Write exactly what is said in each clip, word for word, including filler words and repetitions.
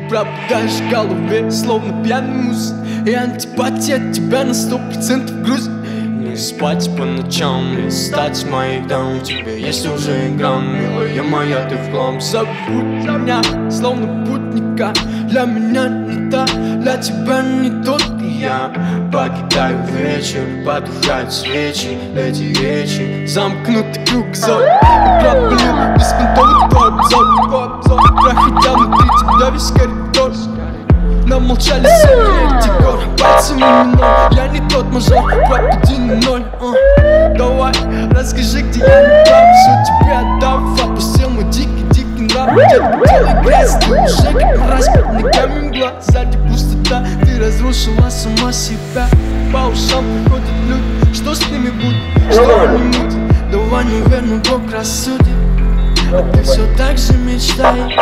пропадаешь в голове, словно пьяный мус. И антипатия от тебя на сто процентов грузит. Не спать по ночам, листать моих дам. У тебя есть уже игра, милая моя, ты в хлам. Забудь меня, словно путника. Для меня не та, для тебя не тот. И я покидаю вечер, потухают свечи. Эти речи, замкнутый круг зон. И проблем, беспонтовый твой обзор. Проходя внутри тебя весь коридор. Нам молчали секреты, гор, пальцами минор. Я не тот мажор, пропади на ноль. uh. Давай, расскажи, где я не прав. Все тебе отдав, опустил мой дикий-дикий нрав. Детка, делай грязь, ты уже как мразь. Под ногами мгла, сзади пустота. Ты разрушила сама себя. По ушам приходят люди, что с ними будет, что они мутят. Давай, наверное, Бог рассудит. А ты все так же мечтай.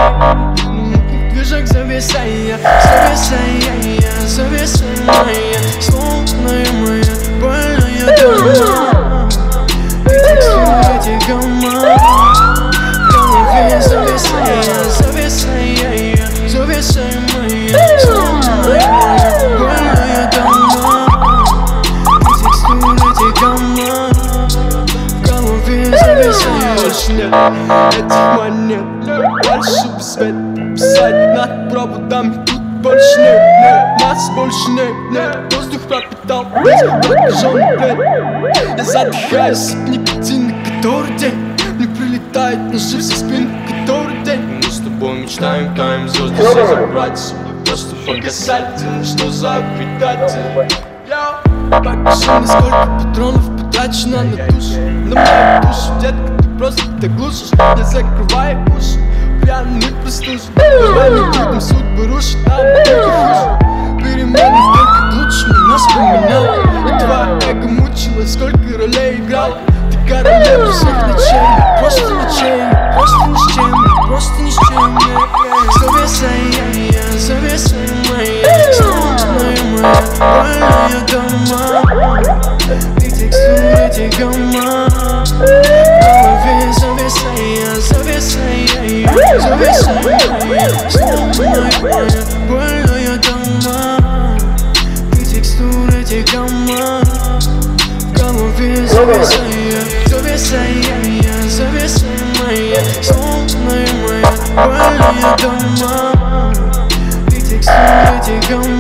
Движок завеса я, завеса я, завеса моя, словная моя, больная дома. И текстура эти гома, в голове завеса я, завеса я, завеса моя, словная моя, больная дома. И текстура эти гома, в голове завеса я. Больше нет этих монет, больше без света. Писать над проводами тут больше нет, нет. Нас больше нет, нет. Воздух пропитал весь прокаженный плед. Я задыхаюсь от никотина, который день мне прилетает ножи со спины, который день. Мы с тобой мечтаем, таем звезды все забрать, чтобы просто погасать. Что за предатель? Покажи мне, сколько патронов потрачено на душу, на мою душу, детка, ты просто так глушишь. Не закрывай уши, пьяный простужен. Давай не будем судьбы рушить, а мы только хуже. Перемены только к лучшему нас поменял. И твоя эго мучилась, сколько ролей играл. Ты королева всех ночей, просто ночей, просто ни с чем, просто ни с чем. Завеса я, завеса моя, словная моя, больная дома. И текстура эти гома, в голове завеса я, завеса я, завеса моя, словная моя, больная дома. И текстура эти гома, в голове завеса я, завеса я, завеса моя, словная моя, больная дома. И текстура эти гома.